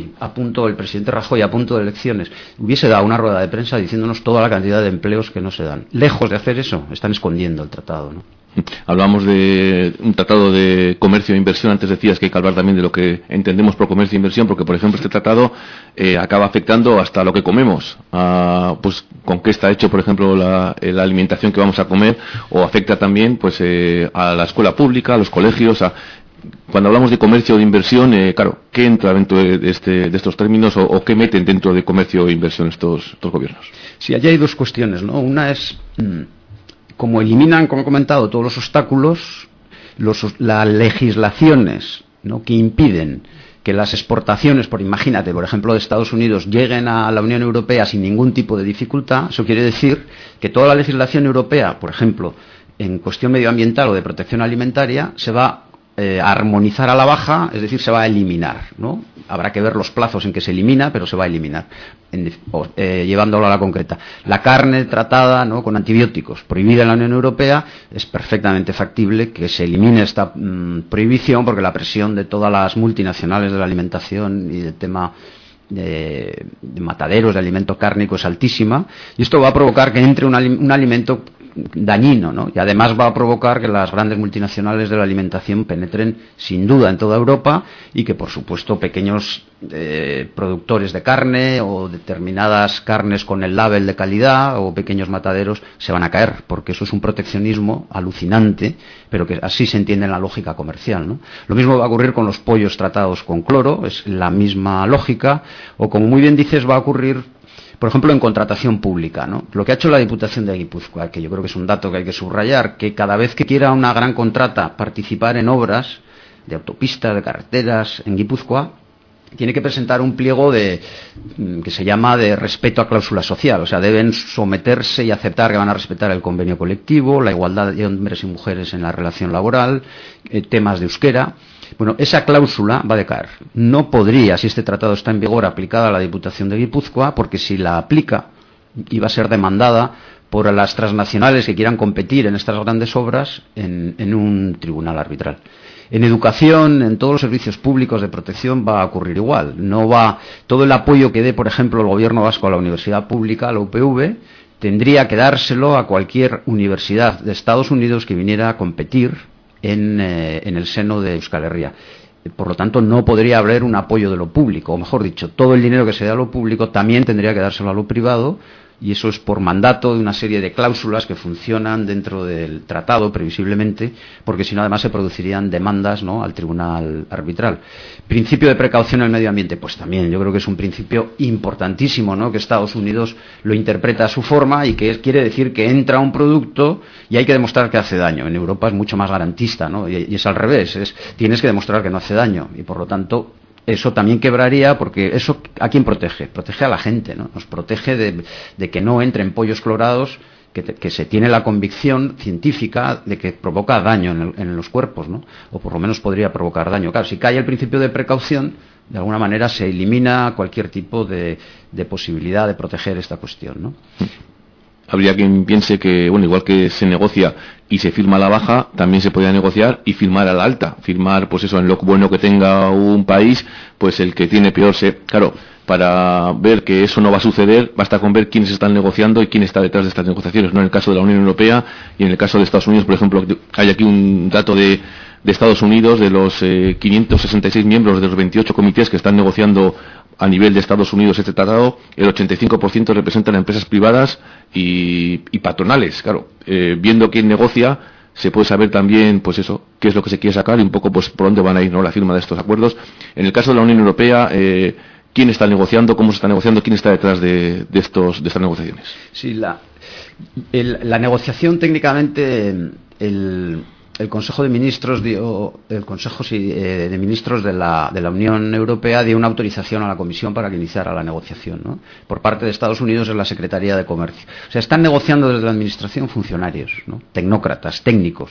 el presidente Rajoy a punto de elecciones, hubiese dado una rueda de prensa diciéndonos toda la cantidad de empleos que no se dan. Lejos de hacer eso, están escondiendo el tratado, ¿no? Hablamos de un tratado de comercio e inversión. Antes decías que hay que hablar también de lo que entendemos por comercio e inversión, porque, por ejemplo, este tratado acaba afectando hasta lo que comemos. Pues con qué está hecho, por ejemplo, la alimentación que vamos a comer, o afecta también pues a la escuela pública, a los colegios. Cuando hablamos de comercio o de inversión, claro, ¿qué entra dentro de estos términos o qué meten dentro de comercio e inversión estos gobiernos? Sí, allí hay dos cuestiones, ¿no? Una es como eliminan, como he comentado, todos los obstáculos, las legislaciones, ¿no?, que impiden que las exportaciones, imagínate, por ejemplo, de Estados Unidos lleguen a la Unión Europea sin ningún tipo de dificultad. Eso quiere decir que toda la legislación europea, por ejemplo, en cuestión medioambiental o de protección alimentaria, se va a armonizar a la baja, es decir, se va a eliminar, ¿no? Habrá que ver los plazos en que se elimina, pero se va a eliminar, llevándolo a la concreta. La carne tratada, ¿no?, con antibióticos, prohibida en la Unión Europea, es perfectamente factible que se elimine esta prohibición, porque la presión de todas las multinacionales de la alimentación y del tema de mataderos de alimento cárnico es altísima, y esto va a provocar que entre un alimento dañino, ¿no? Y además va a provocar que las grandes multinacionales de la alimentación penetren sin duda en toda Europa, y que por supuesto pequeños productores de carne o determinadas carnes con el label de calidad o pequeños mataderos se van a caer, porque eso es un proteccionismo alucinante, pero que así se entiende en la lógica comercial, ¿no? Lo mismo va a ocurrir con los pollos tratados con cloro, es la misma lógica, o como muy bien dices, va a ocurrir, por ejemplo, en contratación pública, ¿no? Lo que ha hecho la Diputación de Guipúzcoa, que yo creo que es un dato que hay que subrayar, que cada vez que quiera una gran contrata participar en obras de autopistas, de carreteras en Guipúzcoa, tiene que presentar un pliego que se llama de respeto a cláusula social. O sea, deben someterse y aceptar que van a respetar el convenio colectivo, la igualdad de hombres y mujeres en la relación laboral, temas de euskera. Bueno, esa cláusula va a decaer. No podría, si este tratado está en vigor, aplicada a la Diputación de Guipúzcoa, porque si la aplica iba a ser demandada por las transnacionales que quieran competir en estas grandes obras en un tribunal arbitral. En educación, en todos los servicios públicos de protección va a ocurrir igual. Todo el apoyo que dé, por ejemplo, el gobierno vasco a la universidad pública, a la UPV, tendría que dárselo a cualquier universidad de Estados Unidos que viniera a competir en el seno de Euskal Herria. Por lo tanto, no podría haber un apoyo de lo público, o mejor dicho, todo el dinero que se da a lo público también tendría que dárselo a lo privado, y eso es por mandato de una serie de cláusulas que funcionan dentro del tratado, previsiblemente, porque si no, además se producirían demandas, ¿no?, al tribunal arbitral. Principio de precaución en el medio ambiente, pues también yo creo que es un principio importantísimo, ¿no?, que Estados Unidos lo interpreta a su forma y que quiere decir que entra un producto y hay que demostrar que hace daño. En Europa es mucho más garantista, ¿no?, y es al revés, tienes que demostrar que no hace daño, y por lo tanto eso también quebraría, porque eso ¿a quién protege? Protege a la gente, ¿no? Nos protege de que no entren pollos clorados, que se tiene la convicción científica de que provoca daño en los cuerpos, ¿no? O por lo menos podría provocar daño. Claro, si cae el principio de precaución, de alguna manera se elimina cualquier tipo de posibilidad de proteger esta cuestión, ¿no? Habría quien piense que, bueno, igual que se negocia y se firma a la baja, también se podría negociar y firmar a la alta. Firmar, pues eso, en lo bueno que tenga un país, pues el que tiene peor Claro, para ver que eso no va a suceder, basta con ver quiénes están negociando y quién está detrás de estas negociaciones. No en el caso de la Unión Europea y en el caso de Estados Unidos, por ejemplo, hay aquí un dato de Estados Unidos, de los 566 miembros de los 28 comités que están negociando a nivel de Estados Unidos este tratado, el 85% representan a empresas privadas y patronales. Claro, viendo quién negocia, se puede saber también, pues eso, qué es lo que se quiere sacar y un poco, pues, por dónde van a ir, ¿no?, la firma de estos acuerdos. En el caso de la Unión Europea, ¿quién está negociando? ¿Cómo se está negociando? ¿Quién está detrás de estas negociaciones? Sí, la negociación técnicamente, el Consejo de Ministros de la Unión Europea dio una autorización a la Comisión para que iniciara la negociación, ¿no? Por parte de Estados Unidos es la Secretaría de Comercio. O sea, están negociando desde la Administración funcionarios, ¿no?, tecnócratas, técnicos,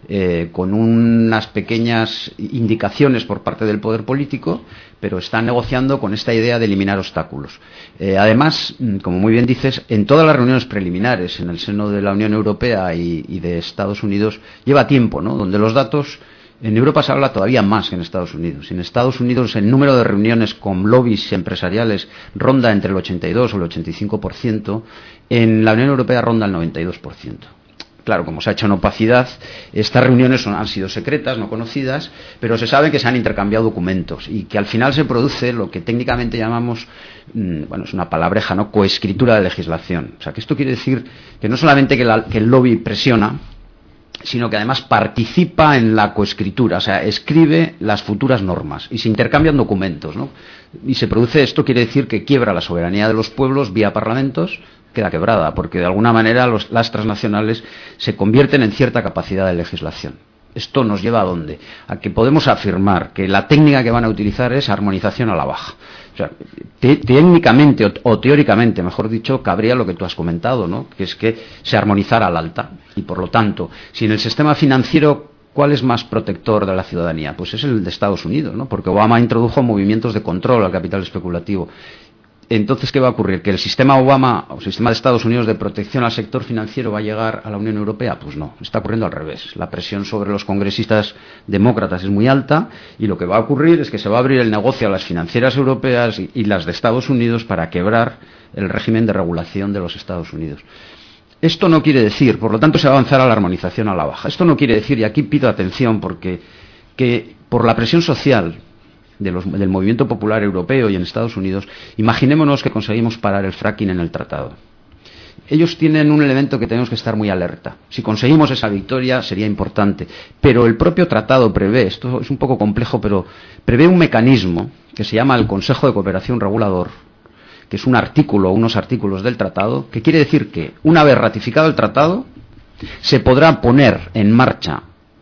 con unas pequeñas indicaciones por parte del poder político, pero están negociando con esta idea de eliminar obstáculos. Además, como muy bien dices, en todas las reuniones preliminares en el seno de la Unión Europea y de Estados Unidos lleva tiempo, ¿no?, donde los datos, en Europa se habla todavía más que en Estados Unidos. En Estados Unidos el número de reuniones con lobbies empresariales ronda entre el 82 o el 85%, en la Unión Europea ronda el 92%. Claro, como se ha hecho en opacidad, estas reuniones han sido secretas, no conocidas, pero se sabe que se han intercambiado documentos y que al final se produce lo que técnicamente llamamos, bueno, es una palabreja, ¿no?, coescritura de legislación. O sea, que esto quiere decir que no solamente que el lobby presiona, sino que además participa en la coescritura, o sea, escribe las futuras normas y se intercambian documentos, ¿no? Y se produce, esto quiere decir que quiebra la soberanía de los pueblos vía parlamentos, queda quebrada, porque de alguna manera las transnacionales se convierten en cierta capacidad de legislación. Esto nos lleva a ¿dónde? A que podemos afirmar que la técnica que van a utilizar es armonización a la baja. O sea, técnicamente o teóricamente, mejor dicho, cabría lo que tú has comentado, ¿no?, que es que se armonizara al alta. Y por lo tanto, si en el sistema financiero, ¿cuál es más protector de la ciudadanía? Pues es el de Estados Unidos, ¿no?, porque Obama introdujo movimientos de control al capital especulativo. Entonces, ¿qué va a ocurrir? ¿Que el sistema Obama o el sistema de Estados Unidos de protección al sector financiero va a llegar a la Unión Europea? Pues no, está ocurriendo al revés. La presión sobre los congresistas demócratas es muy alta y lo que va a ocurrir es que se va a abrir el negocio a las financieras europeas y las de Estados Unidos para quebrar el régimen de regulación de los Estados Unidos. Esto no quiere decir, por lo tanto, se va a avanzar a la armonización a la baja. Esto no quiere decir, y aquí pido atención, porque que por la presión social del movimiento popular europeo y en Estados Unidos, imaginémonos que conseguimos parar el fracking en el tratado. Ellos tienen un elemento que tenemos que estar muy alerta. Si conseguimos esa victoria sería importante, pero el propio tratado prevé, esto es un poco complejo, pero prevé un mecanismo que se llama el Consejo de Cooperación Regulador, que es un artículo o unos artículos del tratado, que quiere decir que una vez ratificado el tratado se podrá poner en marcha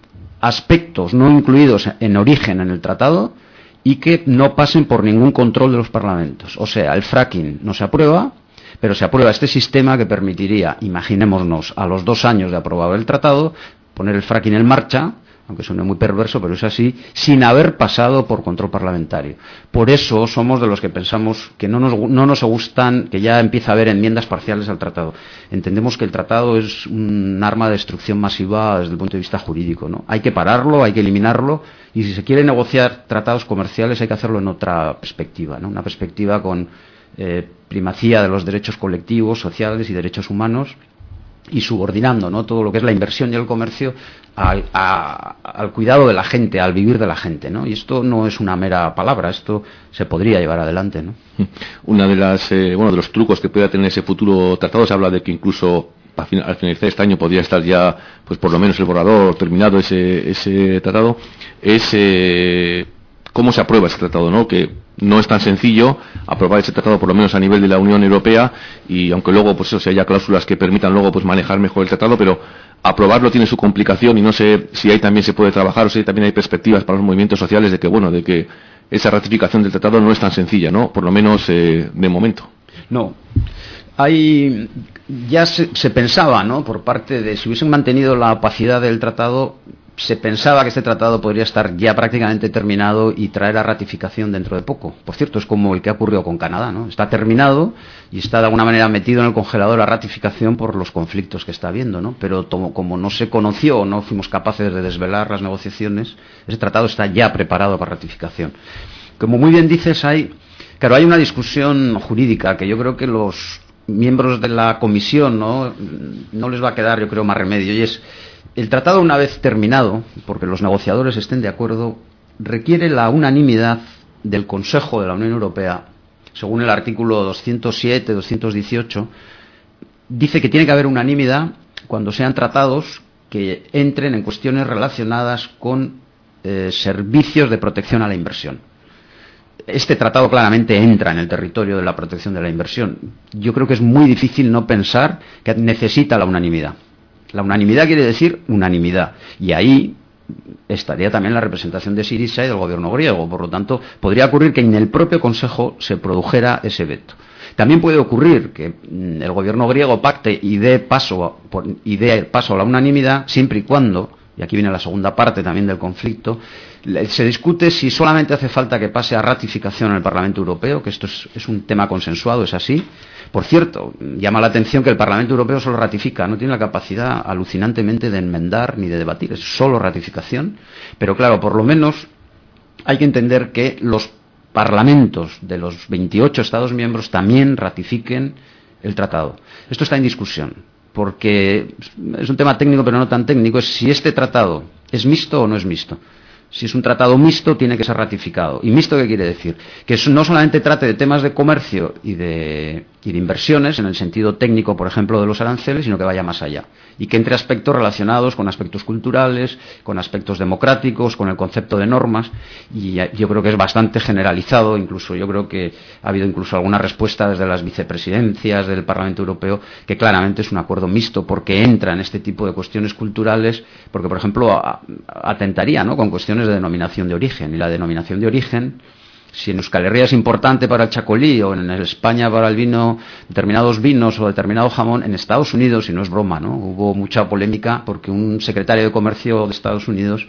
aspectos no incluidos en origen en el tratado y que no pasen por ningún control de los parlamentos. O sea, el fracking no se aprueba, pero se aprueba este sistema que permitiría, imaginémonos, a los 2 años de aprobado el tratado, poner el fracking en marcha aunque suene muy perverso, pero es así, sin haber pasado por control parlamentario. Por eso somos de los que pensamos que no nos gustan, que ya empieza a haber enmiendas parciales al tratado. Entendemos que el tratado es un arma de destrucción masiva desde el punto de vista jurídico, ¿no? Hay que pararlo, hay que eliminarlo, y si se quiere negociar tratados comerciales hay que hacerlo en otra perspectiva, ¿no? Una perspectiva con primacía de los derechos colectivos, sociales y derechos humanos, y subordinando, ¿no?, todo lo que es la inversión y el comercio al cuidado de la gente, al vivir de la gente, ¿no? Y esto no es una mera palabra, esto se podría llevar adelante, ¿no? Una de las de los trucos que pueda tener ese futuro tratado, se habla de que incluso al finalizar este año podría estar ya, pues por lo menos el borrador terminado, ese tratado, es cómo se aprueba ese tratado, ¿no? Que no es tan sencillo aprobar ese tratado, por lo menos a nivel de la Unión Europea, y aunque luego pues eso, haya cláusulas que permitan luego pues manejar mejor el tratado, pero aprobarlo tiene su complicación, y no sé si ahí también se puede trabajar, o si también hay perspectivas para los movimientos sociales de que esa ratificación del tratado no es tan sencilla, ¿no? Por lo menos de momento. No. Ya se pensaba, ¿no?, por parte de, si hubiesen mantenido la opacidad del tratado, se pensaba que este tratado podría estar ya prácticamente terminado y traer a ratificación dentro de poco. Por cierto, es como el que ha ocurrido con Canadá, ¿no? Está terminado y está de alguna manera metido en el congelador a ratificación por los conflictos que está habiendo, ¿no? Pero como no se conoció o no fuimos capaces de desvelar las negociaciones, ese tratado está ya preparado para ratificación. Como muy bien dices, hay una discusión jurídica que yo creo que los miembros de la comisión no les va a quedar, yo creo, más remedio, y es: el tratado, una vez terminado, porque los negociadores estén de acuerdo, requiere la unanimidad del Consejo de la Unión Europea. Según el artículo 207, 218, dice que tiene que haber unanimidad cuando sean tratados que entren en cuestiones relacionadas con servicios de protección a la inversión. Este tratado claramente entra en el territorio de la protección de la inversión. Yo creo que es muy difícil no pensar que necesita la unanimidad. La unanimidad quiere decir unanimidad, y ahí estaría también la representación de Syriza y del gobierno griego. Por lo tanto, podría ocurrir que en el propio Consejo se produjera ese veto. También puede ocurrir que el gobierno griego pacte y dé paso a la unanimidad, siempre y cuando, y aquí viene la segunda parte también del conflicto, se discute si solamente hace falta que pase a ratificación en el Parlamento Europeo, que esto es un tema consensuado, es así. Por cierto, llama la atención que el Parlamento Europeo solo ratifica, no tiene la capacidad alucinantemente de enmendar ni de debatir, es solo ratificación. Pero claro, por lo menos hay que entender que los parlamentos de los 28 Estados miembros también ratifiquen el tratado. Esto está en discusión, porque es un tema técnico, pero no tan técnico, es si este tratado es mixto o no es mixto. Si es un tratado mixto, tiene que ser ratificado. ¿Y mixto qué quiere decir? Que no solamente trate de temas de comercio y de inversiones, en el sentido técnico, por ejemplo, de los aranceles, sino que vaya más allá. Y que entre aspectos relacionados con aspectos culturales, con aspectos democráticos, con el concepto de normas. Y yo creo que es bastante generalizado, incluso yo creo que ha habido incluso alguna respuesta desde las vicepresidencias del Parlamento Europeo, que claramente es un acuerdo mixto, porque entra en este tipo de cuestiones culturales, porque, por ejemplo, atentaría, ¿no?, con cuestiones de denominación de origen. Y la denominación de origen, si en Euskal Herria es importante para el chacolí, o en España para el vino, determinados vinos o determinado jamón, en Estados Unidos, y no es broma, ¿no?, hubo mucha polémica porque un secretario de Comercio de Estados Unidos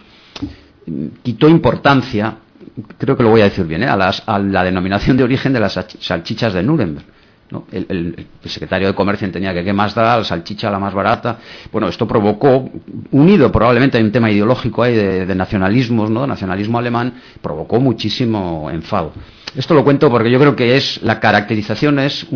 quitó importancia, creo que lo voy a decir bien, a la denominación de origen de las salchichas de Nuremberg, ¿no? El secretario de Comercio entendía que qué más da, la salchicha la más barata. Bueno, esto provocó, unido probablemente a un tema ideológico ahí de nacionalismos, ¿no?, nacionalismo alemán, provocó muchísimo enfado. Esto lo cuento porque yo creo que la caracterización es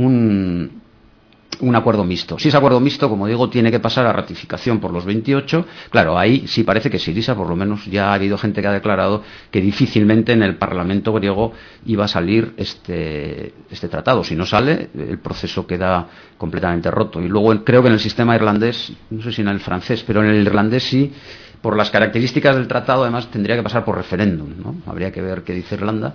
un acuerdo mixto. Si es acuerdo mixto, como digo, tiene que pasar a ratificación por los 28. Claro, ahí sí parece que Syriza, por lo menos ya ha habido gente que ha declarado que difícilmente en el Parlamento griego iba a salir este tratado. Si no sale, el proceso queda completamente roto. Y luego creo que en el sistema irlandés, no sé si en el francés, pero en el irlandés sí, por las características del tratado, además tendría que pasar por referéndum, ¿no? Habría que ver qué dice Irlanda.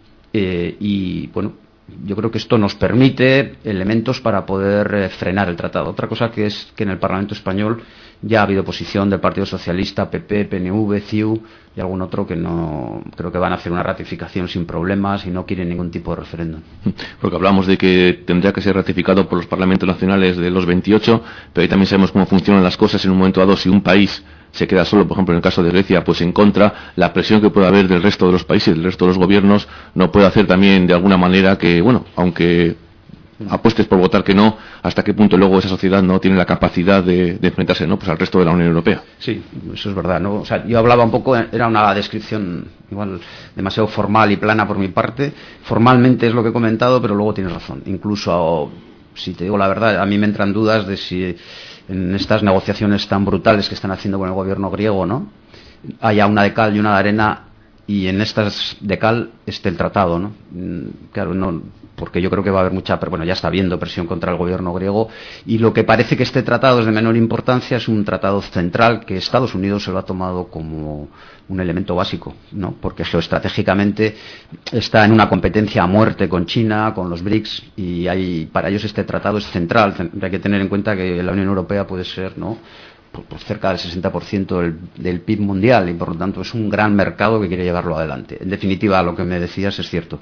Y bueno, yo creo que esto nos permite elementos para poder frenar el tratado. Otra cosa que es que en el Parlamento español ya ha habido posición del Partido Socialista, PP, PNV, CiU y algún otro que no creo que van a hacer una ratificación sin problemas y no quieren ningún tipo de referéndum. Porque hablamos de que tendría que ser ratificado por los parlamentos nacionales de los 28, pero ahí también sabemos cómo funcionan las cosas en un momento dado. Si un país se queda solo, por ejemplo, en el caso de Grecia, pues en contra, la presión que puede haber del resto de los países, del resto de los gobiernos, no puede hacer también de alguna manera que, bueno, aunque apuestes por votar que no, hasta qué punto luego esa sociedad no tiene la capacidad de enfrentarse, ¿no?, pues al resto de la Unión Europea. Sí, eso es verdad, ¿no? O sea, yo hablaba un poco, era una descripción igual demasiado formal y plana por mi parte. Formalmente es lo que he comentado, pero luego tienes razón. Incluso, si te digo la verdad, a mí me entran dudas de si en estas negociaciones tan brutales que están haciendo con el gobierno griego, ¿no?, haya una de cal y una de arena, y en estas de cal esté el tratado, ¿no? Claro, no, porque yo creo que va a haber mucha, pero bueno, ya está habiendo presión contra el gobierno griego, y lo que parece que este tratado es de menor importancia es un tratado central que Estados Unidos se lo ha tomado como un elemento básico, ¿no?, porque geoestratégicamente está en una competencia a muerte con China, con los BRICS, y para ellos este tratado es central. Hay que tener en cuenta que la Unión Europea puede ser, ¿no?, pues cerca del 60% del PIB mundial, y por lo tanto es un gran mercado que quiere llevarlo adelante. En definitiva, lo que me decías es cierto.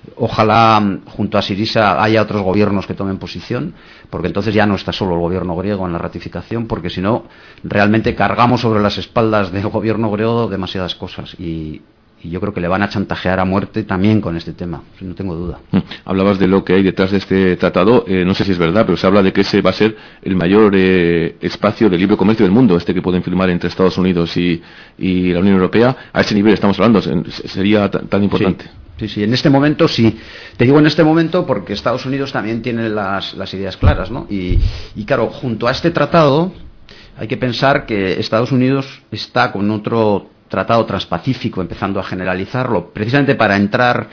Ojalá junto a Syriza haya otros gobiernos que tomen posición, porque entonces ya no está solo el gobierno griego en la ratificación, porque si no, realmente cargamos sobre las espaldas del gobierno griego demasiadas cosas, y yo creo que le van a chantajear a muerte también con este tema, no tengo duda. Hablabas de lo que hay detrás de este tratado, no sé si es verdad, pero se habla de que ese va a ser el mayor espacio de libre comercio del mundo, este que pueden firmar entre Estados Unidos y la Unión Europea. A ese nivel estamos hablando, sería tan importante. Sí, en este momento sí. Te digo en este momento porque Estados Unidos también tiene las ideas claras, ¿no? Y claro, junto a este tratado hay que pensar que Estados Unidos está con otro tratado transpacífico empezando a generalizarlo, precisamente para entrar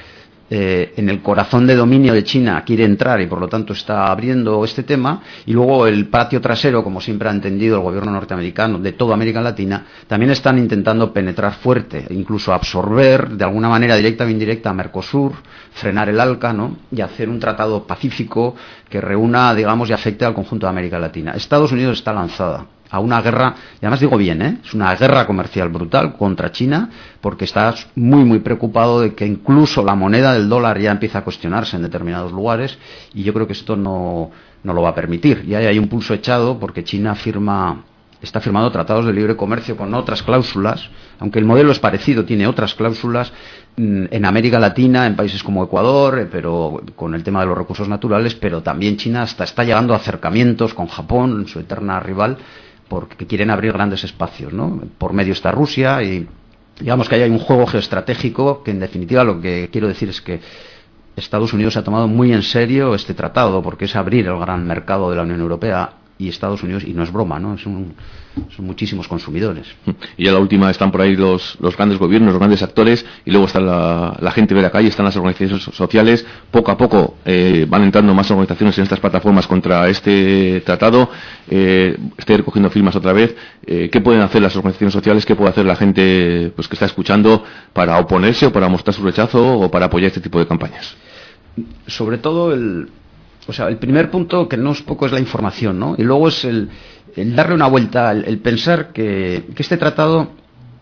en el corazón de dominio de China. Quiere entrar y por lo tanto está abriendo este tema, y luego el patio trasero, como siempre ha entendido el gobierno norteamericano de toda América Latina, también están intentando penetrar fuerte, incluso absorber de alguna manera directa o indirecta a Mercosur, frenar el ALCA, ¿no?, y hacer un tratado pacífico que reúna, digamos, y afecte al conjunto de América Latina. Estados Unidos está lanzada a una guerra, y además digo bien, es una guerra comercial brutal contra China, porque está muy muy preocupado de que incluso la moneda del dólar ya empieza a cuestionarse en determinados lugares, y yo creo que esto no lo va a permitir. Y hay un pulso echado porque China está firmando tratados de libre comercio con otras cláusulas, aunque el modelo es parecido, tiene otras cláusulas en América Latina, en países como Ecuador, pero con el tema de los recursos naturales, pero también China está llegando a acercamientos con Japón, su eterna rival, porque quieren abrir grandes espacios, ¿no? Por medio está Rusia, y digamos que ahí hay un juego geoestratégico que en definitiva lo que quiero decir es que Estados Unidos ha tomado muy en serio este tratado, porque es abrir el gran mercado de la Unión Europea, y Estados Unidos, y no es broma, ¿no?, son muchísimos consumidores. Y a la última están por ahí los grandes gobiernos, los grandes actores, y luego está la gente de la calle, están las organizaciones sociales. Poco a poco van entrando más organizaciones en estas plataformas contra este tratado. Estoy recogiendo firmas otra vez. ¿Qué pueden hacer las organizaciones sociales? ¿Qué puede hacer la gente, pues, que está escuchando para oponerse o para mostrar su rechazo o para apoyar este tipo de campañas? Sobre todo el primer punto, que no es poco, es la información, ¿no? Y luego es el darle una vuelta, el pensar que este tratado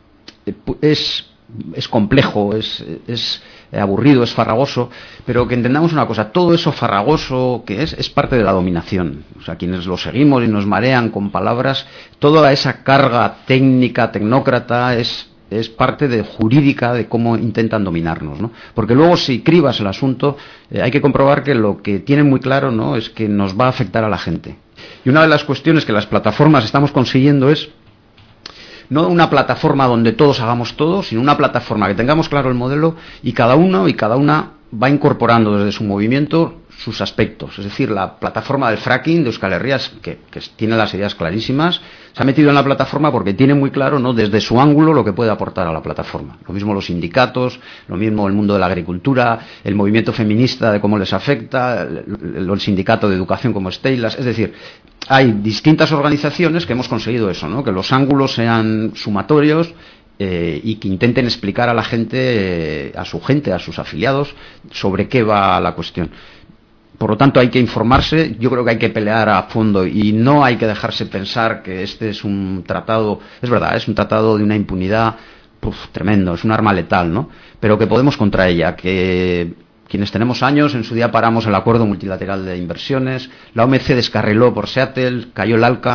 es complejo, es aburrido, es farragoso, pero que entendamos una cosa: todo eso farragoso que es parte de la dominación. O sea, quienes lo seguimos y nos marean con palabras, toda esa carga técnica, tecnócrata, es parte de jurídica de cómo intentan dominarnos, ¿no? Porque luego, si cribas el asunto, hay que comprobar que lo que tienen muy claro, ¿no?, es que nos va a afectar a la gente. Y una de las cuestiones que las plataformas estamos consiguiendo es no una plataforma donde todos hagamos todo, sino una plataforma que tengamos claro el modelo, y cada uno y cada una va incorporando desde su movimiento sus aspectos. Es decir, la plataforma del fracking de Euskal Herria, que tiene las ideas clarísimas, se ha metido en la plataforma porque tiene muy claro, ¿no?, desde su ángulo lo que puede aportar a la plataforma. Lo mismo los sindicatos, lo mismo el mundo de la agricultura, el movimiento feminista de cómo les afecta, el sindicato de educación como Steilas. Es decir, hay distintas organizaciones que hemos conseguido eso, ¿no?, que los ángulos sean sumatorios, y que intenten explicar a la gente, a sus afiliados, sobre qué va la cuestión. Por lo tanto, hay que informarse. Yo creo que hay que pelear a fondo, y no hay que dejarse pensar que este es un tratado, es verdad, es un tratado de una impunidad tremendo, es un arma letal, ¿no?, pero que podemos contra ella, que quienes tenemos años, en su día paramos el acuerdo multilateral de inversiones, la OMC descarriló por Seattle, cayó el ALCA,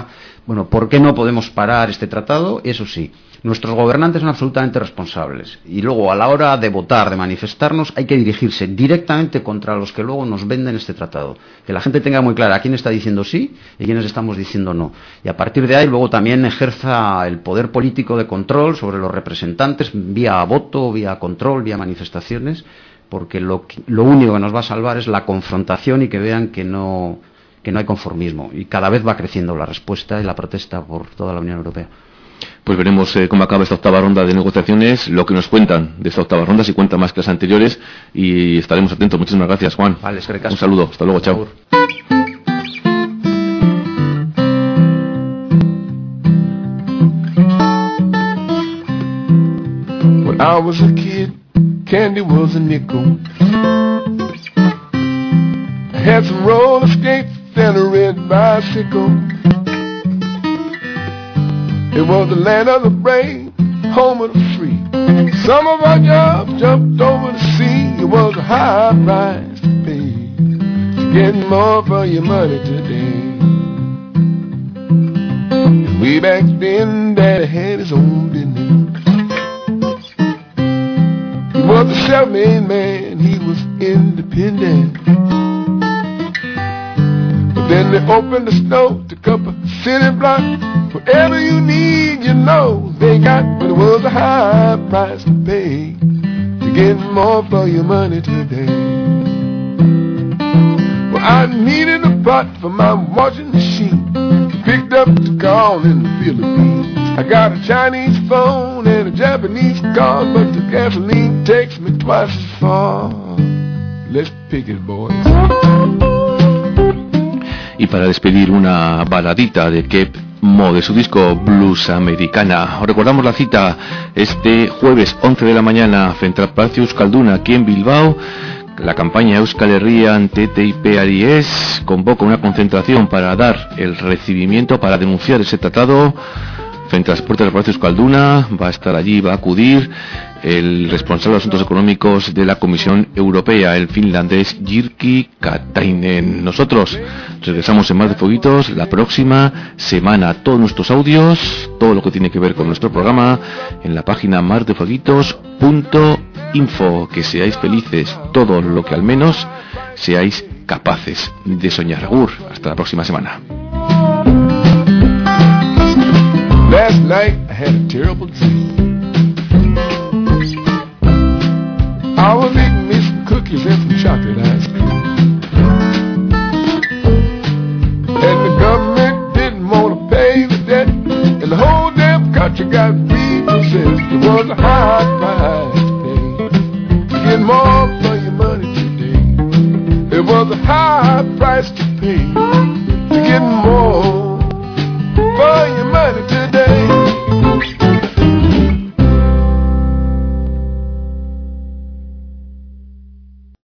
Bueno, ¿por qué no podemos parar este tratado? Eso sí, nuestros gobernantes son absolutamente responsables y luego a la hora de votar, de manifestarnos, hay que dirigirse directamente contra los que luego nos venden este tratado. Que la gente tenga muy clara quién está diciendo sí y quiénes estamos diciendo no. Y a partir de ahí luego también ejerza el poder político de control sobre los representantes vía voto, vía control, vía manifestaciones, porque lo único que nos va a salvar es la confrontación y que vean que no hay conformismo. Y cada vez va creciendo la respuesta y la protesta por toda la Unión Europea. Pues veremos cómo acaba esta octava ronda de negociaciones, lo que nos cuentan de esta octava ronda, si cuentan más que las anteriores, y estaremos atentos. Muchísimas gracias, Juan. Vale, es que un saludo, hasta luego, chao. When I was a kid, candy was a nickel. I had some roller skates and a red bicycle. It was the land of the brave, home of the free. Some of our jobs jumped over the sea. It was a high price to pay to get more for your money today. And way back then, Daddy had his own business. He was a self-made man, he was independent. But then they opened the store to cover city blocks. Whatever you need, you know they got, but it was a high price to pay to get more for your money today. Well, I needed a pot for my washing machine, picked up the corn in the Philippines. I got a Chinese phone and a Japanese car, but the gasoline takes me twice as far. Let's pick it, boys. Y para despedir, una baladita de Kep Mo de su disco Blues Americana. Os recordamos la cita este jueves 11 de la mañana frente al Palacio Euskalduna aquí en Bilbao. La campaña Euskal Herrian TTIP Aries convoca una concentración para dar el recibimiento, para denunciar ese tratado frente a las puertas del Palacio Euskalduna. Va a estar allí, va a acudir el responsable de asuntos económicos de la Comisión Europea, el finlandés Jyrki Katainen. Nosotros regresamos en Mar de Fueguitos la próxima semana. Todos nuestros audios, todo lo que tiene que ver con nuestro programa, en la página mardefueguitos.info. Que seáis felices, todo lo que al menos seáis capaces de soñar. Agur, hasta la próxima semana. Last night I had a terrible dream. I was eating me some cookies and some chocolate ice cream. And the government didn't want to pay the debt, and the whole damn country got repossessed. It was a high price to pay to get more for your money today. It was a high price to pay